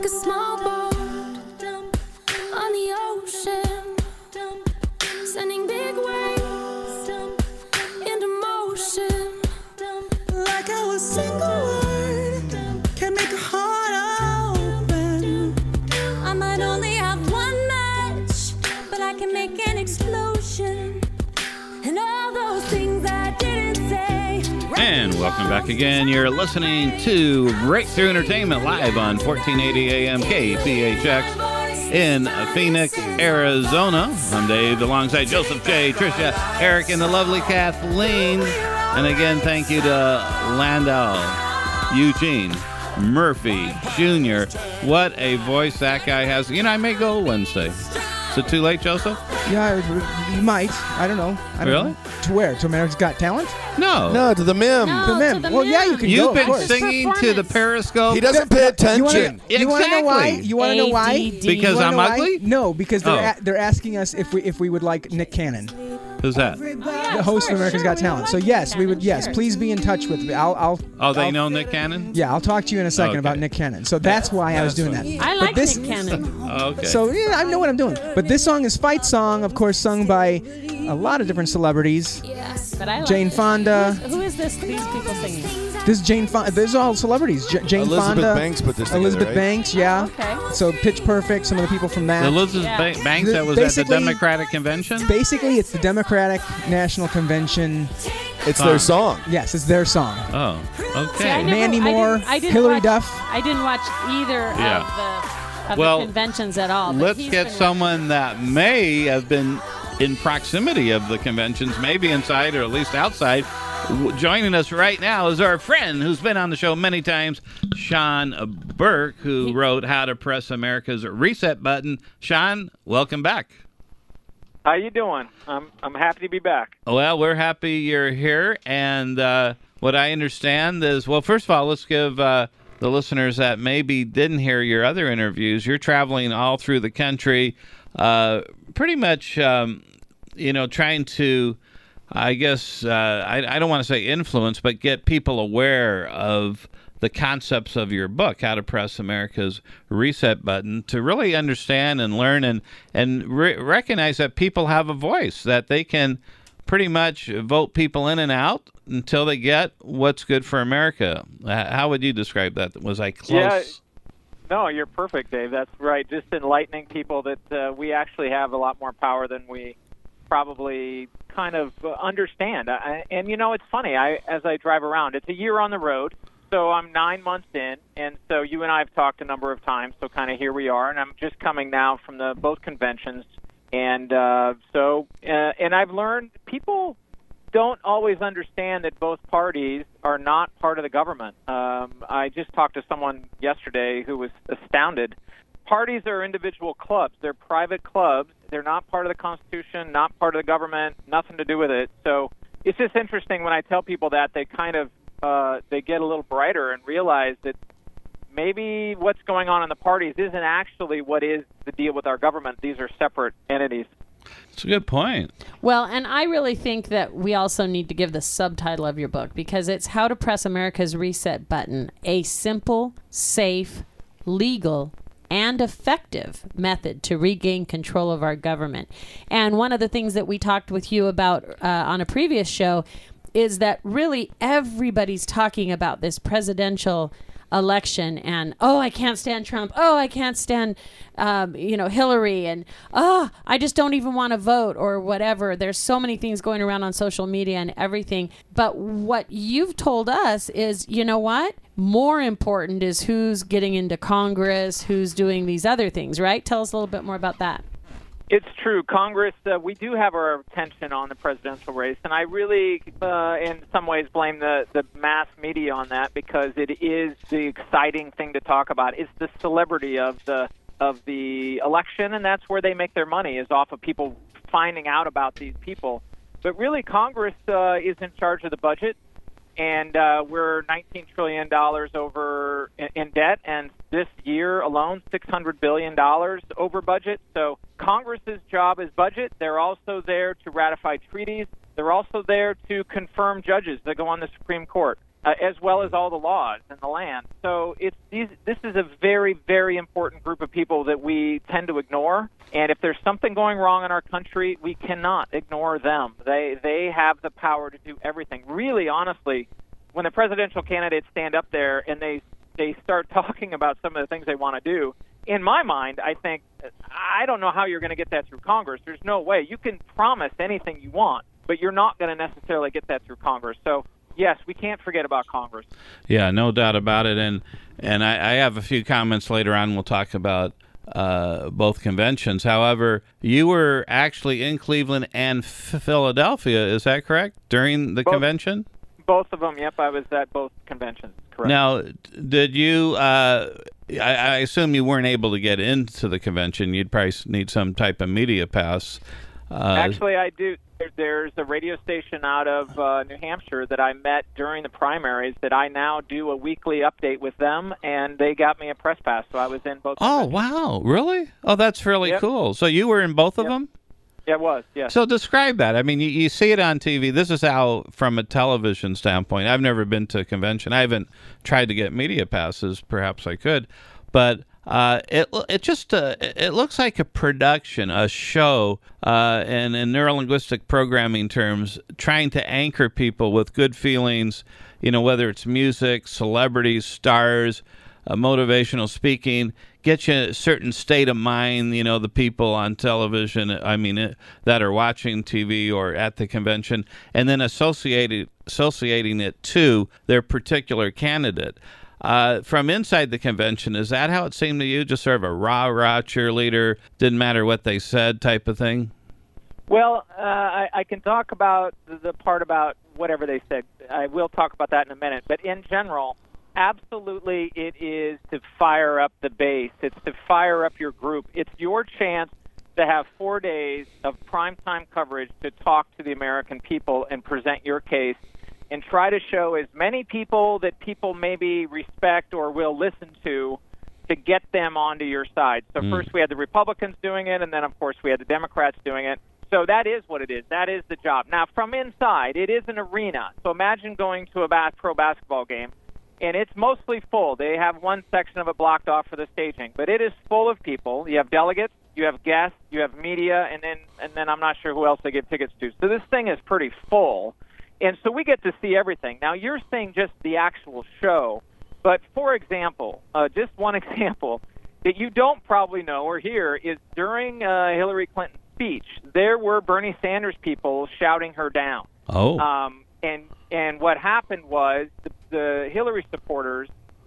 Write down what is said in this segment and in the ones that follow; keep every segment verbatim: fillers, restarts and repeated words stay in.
like a small boat on the ocean, sending big waves into motion. Like how a single word can make a heart open. I might only have one match, but I can make an explosion. And all those things I didn't say. And welcome back again. You're listening to Breakthrough Entertainment live on fourteen eighty A M K P H X in Phoenix, Arizona. I'm Dave alongside Joseph J, Tricia, Eric, and the lovely Kathleen. And again, thank you to Landau, Eugene, Murphy, Junior What a voice that guy has. You know, I may go Wednesday. Is it too late, Joseph? Yeah, you might. I don't know. I don't Really? know. To where? To America's Got Talent? No. No, to the mim. No. To them. to the Well, yeah, Mim. you can You've go, of been course. singing to the Performance. Periscope. He doesn't pay attention. You wanna, you wanna know why? Exactly. You want to know why? A D D. Because You wanna I'm know why? ugly? No, because they're Oh. a- they're asking us if we if we would like Nick Cannon, Who's that? Yeah, the host sure, of America's sure, Got we Talent. would So like yes, Nick we would. Cannon, Yes, sure. please be in touch with me. I'll. I'll Oh, they I'll- know Nick Cannon? Yeah, I'll talk to you in a second Okay. about Nick Cannon. So that's why I was doing that. I But like this, Nick Cannon. Okay. So yeah, I know what I'm doing. But this song is Fight Song, of course, sung by a lot of different celebrities. But I like Jane it. Fonda. Who is this? These people singing? This is Jane Fonda. These are all celebrities. J- Jane Elizabeth Fonda. Banks put this together, Elizabeth right? Banks, yeah. Okay. So Pitch Perfect, some of the people from that. Elizabeth Yeah. Ba- Banks, that was at the Basically- Democratic Convention? Basically, it's the Democratic National Convention. It's Song. their song. Yes, it's their song. Oh, See, I okay. never- Mandy I didn't- Moore, I didn't Hillary watch, Duff. I didn't watch either Yeah. of the, of Well, the conventions at all. but Let's he's get been- someone that may have been in proximity of the conventions, maybe inside or at least outside. W- Joining us right now is our friend who's been on the show many times, Sean Burke, who wrote How to Press America's Reset Button. Sean, welcome back. How you doing? I'm I'm happy to be back. Well, we're happy you're here, and uh, what I understand is, well, first of all, let's give uh, the listeners that maybe didn't hear your other interviews. You're traveling all through the country, uh, pretty much, um, you know, trying to, I guess, uh, I, I don't want to say influence, but get people aware of the concepts of your book, How to Press America's Reset Button, to really understand and learn and, and re- recognize that people have a voice, that they can pretty much vote people in and out until they get what's good for America. Uh, how would you describe that? Was I close? Yeah. No, you're perfect, Dave. That's right. Just enlightening people that uh, we actually have a lot more power than we probably kind of uh, understand. I, and, you know, it's funny. I As I drive around, it's a year on the road. So I'm nine months in, and so you and I have talked a number of times, so kind of here we are, and I'm just coming now from the both conventions, and uh, so, uh, and I've learned people don't always understand that both parties are not part of the government. Um, I just talked to someone yesterday who was astounded. Parties are individual clubs. They're private clubs. They're not part of the Constitution, not part of the government, nothing to do with it. So it's just interesting when I tell people that, they kind of Uh, they get a little brighter and realize that maybe what's going on in the parties isn't actually what is the deal with our government. These are separate entities. That's a good point. Well, and I really think that we also need to give the subtitle of your book, because it's How to Press America's Reset Button, a simple, safe, legal, and effective method to regain control of our government. And one of the things that we talked with you about uh, on a previous show is that really everybody's talking about this presidential election and, oh, I can't stand Trump. Oh, I can't stand, um, you know, Hillary. And, oh, I just don't even want to vote or whatever. There's so many things going around on social media and everything. But what you've told us is, you know what? More important is who's getting into Congress, who's doing these other things, right? Tell us a little bit more about that. It's true. Congress, uh, we do have our attention on the presidential race, and I really, uh, in some ways, blame the, the mass media on that, because it is the exciting thing to talk about. It's the celebrity of the of the election, and that's where they make their money, is off of people finding out about these people. But really, Congress uh, is in charge of the budget, and uh, we're nineteen trillion dollars over in, in debt, and this year alone, six hundred billion dollars over budget. So Congress's job is budget. They're also there to ratify treaties. They're also there to confirm judges that go on the Supreme Court. uh, as well as all the laws and the land. So it's these, this is a very, very important group of people that we tend to ignore. And if there's something going wrong in our country, we cannot ignore them. They they have the power to do everything. Really, honestly, when the presidential candidates stand up there and they they start talking about some of the things they want to do, in my mind, I think, I don't know how you're going to get that through Congress. There's no way. You can promise anything you want, but you're not going to necessarily get that through Congress. So, yes, we can't forget about Congress. Yeah, no doubt about it. And and I, I have a few comments later on. We'll talk about uh, both conventions. However, you were actually in Cleveland and F- Philadelphia. Is that correct? During the both, convention? Both of them, yep. I was at both conventions, correct. Now, did you, uh, I, I assume you weren't able to get into the convention. You'd probably need some type of media pass. Uh, Actually, I do. There's a radio station out of uh, New Hampshire that I met during the primaries that I now do a weekly update with them, and they got me a press pass, so I was in both. Oh, wow. Really? Oh, that's really Yep. cool. So you were in both of Yep. them? Yeah, it was, yes. So describe that. I mean, you, you see it on T V. This is how, from a television standpoint, I've never been to a convention. I haven't tried to get media passes. Perhaps I could. But uh, it it just uh, it looks like a production, a show, uh, and in neurolinguistic programming terms, trying to anchor people with good feelings, you know, whether it's music, celebrities, stars, uh, motivational speaking, get you a certain state of mind, you know, the people on television, I mean, it, that are watching T V or at the convention, and then associated, associating it to their particular candidate. Uh, from inside the convention, is that how it seemed to you? Just sort of a rah-rah cheerleader, didn't matter what they said type of thing? Well, uh, I, I can talk about the, the part about whatever they said. I will talk about that in a minute. But in general, absolutely it is to fire up the base. It's to fire up your group. It's your chance to have four days of primetime coverage to talk to the American people and present your case and try to show as many people that people maybe respect or will listen to to get them onto your side. So mm. first we had the Republicans doing it, and then, of course, we had the Democrats doing it. So that is what it is. That is the job. Now, from inside, it is an arena. So imagine going to a bas- pro basketball game, and it's mostly full. They have one section of it blocked off for the staging, but it is full of people. You have delegates, you have guests, you have media, and then and then I'm not sure who else they give tickets to. So this thing is pretty full. And so we get to see everything. Now, you're seeing just the actual show. But, for example, uh, just one example that you don't probably know or hear is during uh, Hillary Clinton's speech, there were Bernie Sanders people shouting her down. Oh. Um, and, and what happened was the, the Hillary supporters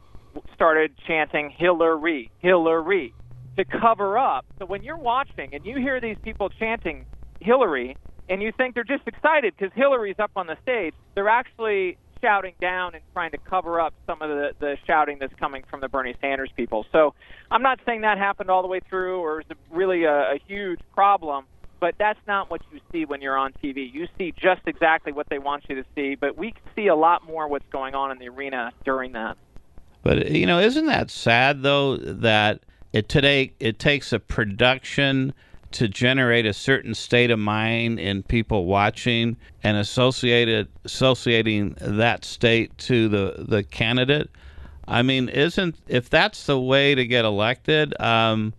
started chanting Hillary, Hillary, to cover up. So when you're watching and you hear these people chanting Hillary, and you think they're just excited because Hillary's up on the stage, they're actually shouting down and trying to cover up some of the, the shouting that's coming from the Bernie Sanders people. So I'm not saying that happened all the way through or is really a, a huge problem, but that's not what you see when you're on T V. You see just exactly what they want you to see, but we see a lot more what's going on in the arena during that. But, you know, isn't that sad, though, that it today it takes a production to generate a certain state of mind in people watching and associated associating that state to the, the candidate? I mean, isn't if that's the way to get elected, um,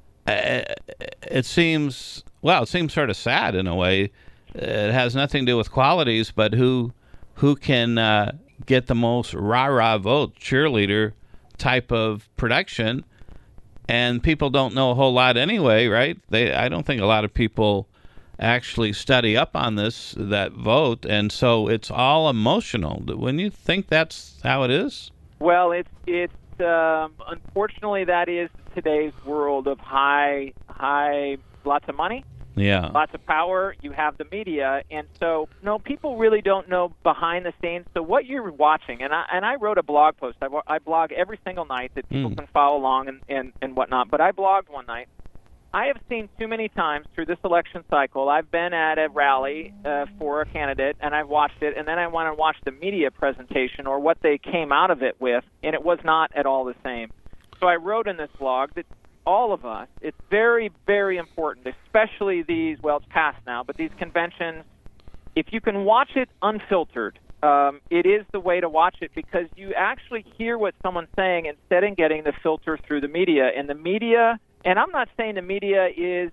it seems, well, it seems sort of sad in a way. It has nothing to do with qualities, but who who can uh, get the most rah-rah vote, cheerleader type of production. And people don't know a whole lot anyway, right? They, I don't think a lot of people actually study up on this, that vote, and so it's all emotional. Wouldn't you think that's how it is? Well, it's it's um, unfortunately that is today's world of high high lots of money, yeah, lots of power. You have the media, and so no, people really don't know behind the scenes. So what you're watching, and I and I wrote a blog post. I, I blog every single night that people mm. can follow along and, and and whatnot. But I blogged one night. I have seen too many times through this election cycle. I've been at a rally uh, for a candidate, and I've watched it, and then I went and watched the media presentation or what they came out of it with, and it was not at all the same. So I wrote in this blog that all of us, it's very, very important, especially these, well, it's past now, but these conventions, if you can watch it unfiltered, um, it is the way to watch it because you actually hear what someone's saying instead of getting the filter through the media. And the media, and I'm not saying the media is,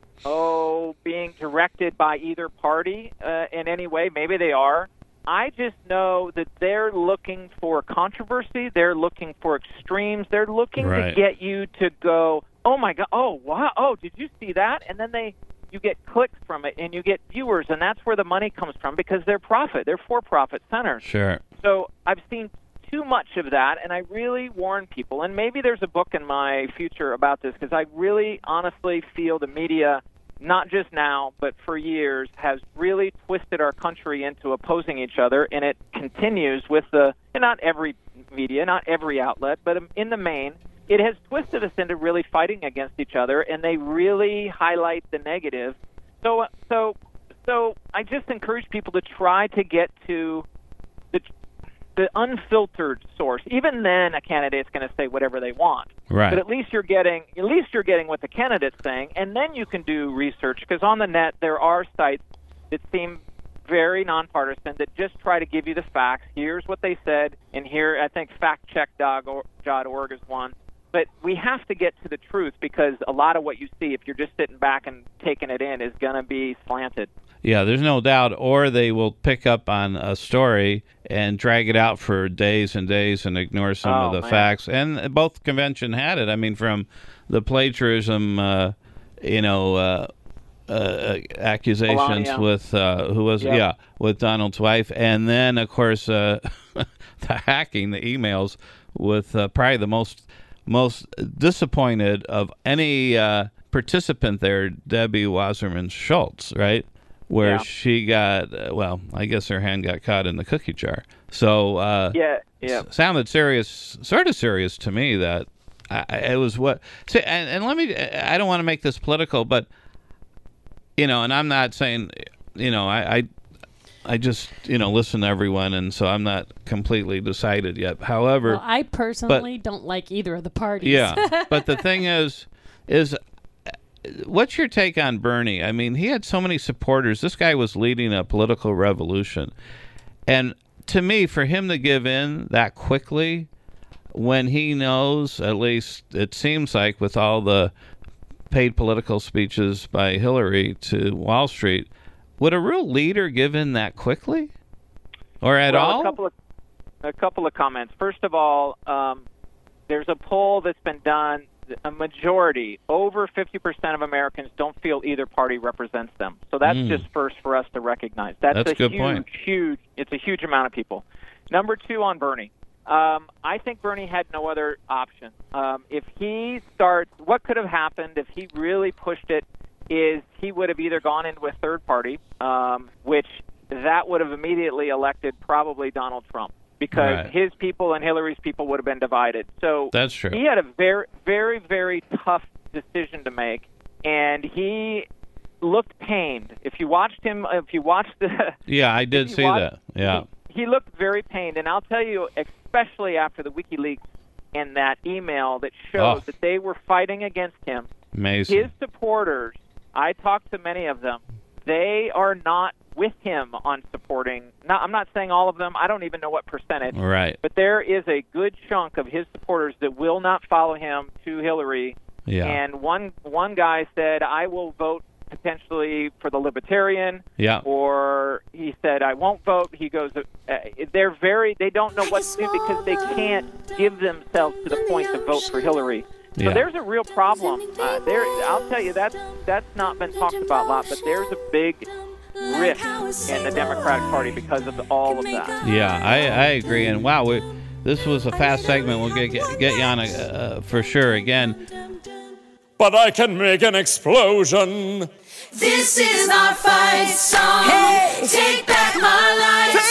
oh, being directed by either party uh, in any way. Maybe they are. I just know that they're looking for controversy. They're looking for extremes. They're looking Right. to get you to go, oh, my God, oh, wow, oh, did you see that? And then they you get clicks from it, and you get viewers, and that's where the money comes from because they're profit. They're for-profit centers. Sure. So I've seen too much of that, and I really warn people, and maybe there's a book in my future about this because I really honestly feel the media, not just now, but for years, has really twisted our country into opposing each other, and it continues with the, and not every media, not every outlet, but in the main, it has twisted us into really fighting against each other, and they really highlight the negative. So, so, so I just encourage people to try to get to the the unfiltered source. Even then, a candidate's going to say whatever they want. Right. But at least you're getting at least you're getting what the candidate's saying, and then you can do research because on the net there are sites that seem very nonpartisan that just try to give you the facts. Here's what they said, and here I think fact check dot org is one. But we have to get to the truth because a lot of what you see, if you're just sitting back and taking it in, is going to be slanted. Yeah, there's no doubt. Or they will pick up on a story and drag it out for days and days and ignore some Oh, of the man. facts. And both convention had it. I mean, from the plagiarism, uh, you know, uh, uh, accusations Melania. with uh, who was Yep. yeah with Donald's wife, and then of course uh, the hacking, the emails with uh, probably the most most disappointed of any uh, participant there, Debbie Wasserman Schultz, right? Where Yeah. she got, uh, well, I guess her hand got caught in the cookie jar. So uh, Yeah, yeah. s- sounded serious, sort of serious to me that I, I- it was what. See, and, and let me, I don't want to make this political, but, you know, and I'm not saying, you know, I, I I just, you know, listen to everyone, and so I'm not completely decided yet. However, Well, I personally don't like either of the parties. yeah, but the thing is, is uh, what's your take on Bernie? I mean, he had so many supporters. This guy was leading a political revolution. And to me, for him to give in that quickly when he knows, at least it seems like with all the paid political speeches by Hillary to Wall Street, would a real leader give in that quickly? Or at well, all? A couple of a couple of comments. First of all, um, there's a poll that's been done. A majority, over fifty percent of Americans don't feel either party represents them. So that's Mm. just first for us to recognize. That's, That's a a good huge, point. huge. It's a huge amount of people. Number two on Bernie. Um, I think Bernie had no other option. Um, if he starts, what could have happened if he really pushed it is he would have either gone into a third party, um, which that would have immediately elected probably Donald Trump because Right. his people and Hillary's people would have been divided. So That's true. he had a very, very, very tough decision to make, and he looked pained. If you watched him, if you watched the, Yeah, I did you see watch- that. Yeah. he, he looked very pained. And I'll tell you, especially after the WikiLeaks and that email that shows Oh. that they were fighting against him, Amazing. his supporters, I talked to many of them, they are not with him on supporting. Not, I'm not saying all of them. I don't even know what percentage. Right. But there is a good chunk of his supporters that will not follow him to Hillary. Yeah. And one one guy said, I will vote potentially for the Libertarian. Yeah. Or he said, I won't vote. He goes, uh, they're very, they don't know what to do because they can't give themselves to the point to vote for Hillary. So Yeah. there's a real problem. Uh, there, I'll tell you, that's, that's not been talked about a lot, but there's a big rift in the Democratic Party because of all of that. Yeah, I, I agree. And wow, we, this was a fast segment. We'll get get, get you on a, uh, for sure again. But I can make an explosion. This is our fight song. Hey, take back my life.